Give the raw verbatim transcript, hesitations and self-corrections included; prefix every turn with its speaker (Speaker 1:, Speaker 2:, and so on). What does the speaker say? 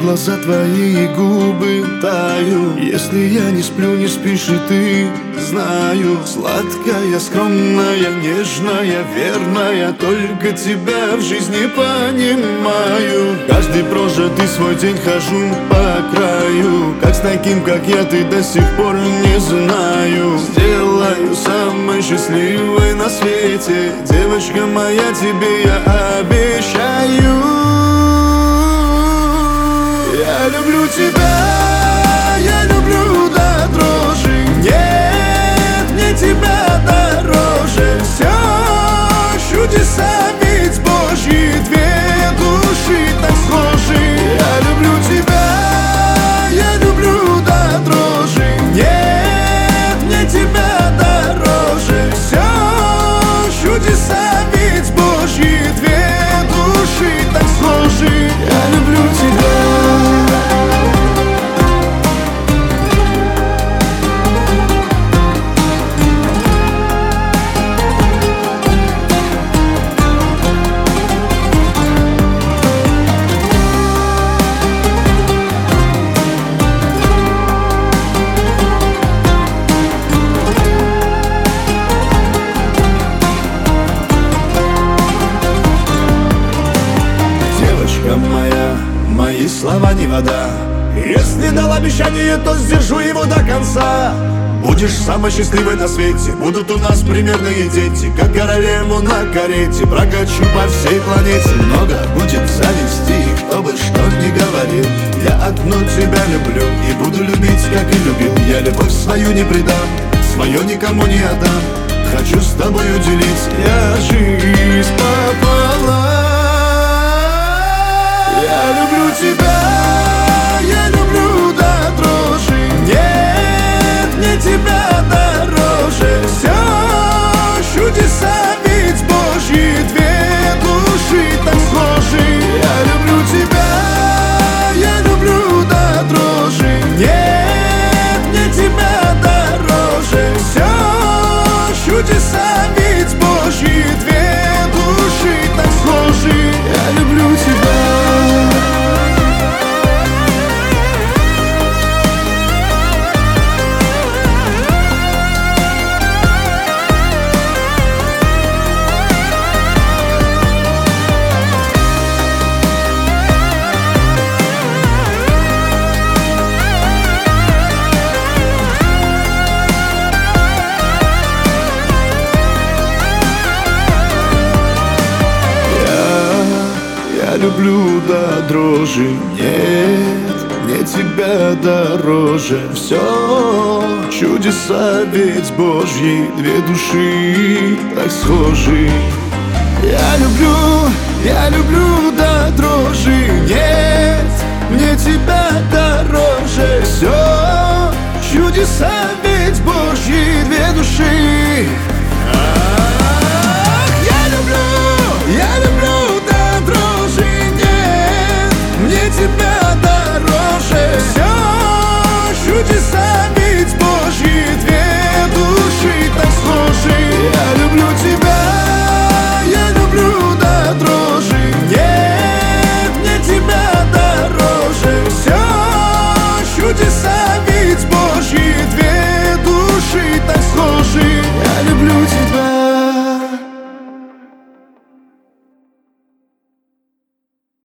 Speaker 1: глаза твои, губы таю. Если я не сплю, не спишь и ты, знаю. Сладкая, скромная, нежная, верная, только тебя в жизни понимаю. Каждый прожитый свой день хожу по краю. Как с таким, как я, ты до сих пор не знаю. Сделаю самой счастливой на свете, девочка моя, тебе я обещаю. Я люблю тебя, я люблю до дрожи. Нет, мне тебя дороже. Все чудеса ведь Божьи, две души так схожи. Я люблю тебя, я люблю до дрожи. Нет, мне тебя дороже. Все чудеса ведь Божьи, две души так схожи. Я люблю тебя. Моя, мои слова не вода. Если дал обещание, то сдержу его до конца. Будешь самой счастливой на свете, будут у нас примерные дети. Как королеву на карете прокачу по всей планете. Много будет зависти, кто бы что ни говорил. Я одну тебя люблю и буду любить, как и любил. Я любовь свою не предам, свое никому не отдам. Хочу с тобой уделить я жизнь пополам. Я люблю тебя, я люблю до дрожи. Нет, мне тебя дороже. Все чудеса ведь Божьи, две души так схожи. Я люблю тебя, я люблю до дрожи. Нет, мне тебя дороже. Все чудеса ведь Божьи, две души так схожи. Я люблю тебя. Я люблю до дрожи. Нет, мне тебя дороже. Все чудеса ведь Божьи, две души так схожи. Я люблю, я люблю до дрожи. Нет, мне тебя дороже. Все чудеса ведь Божьи, две души. Ах, я люблю, я люблю до дрожи. Нет, мне тебя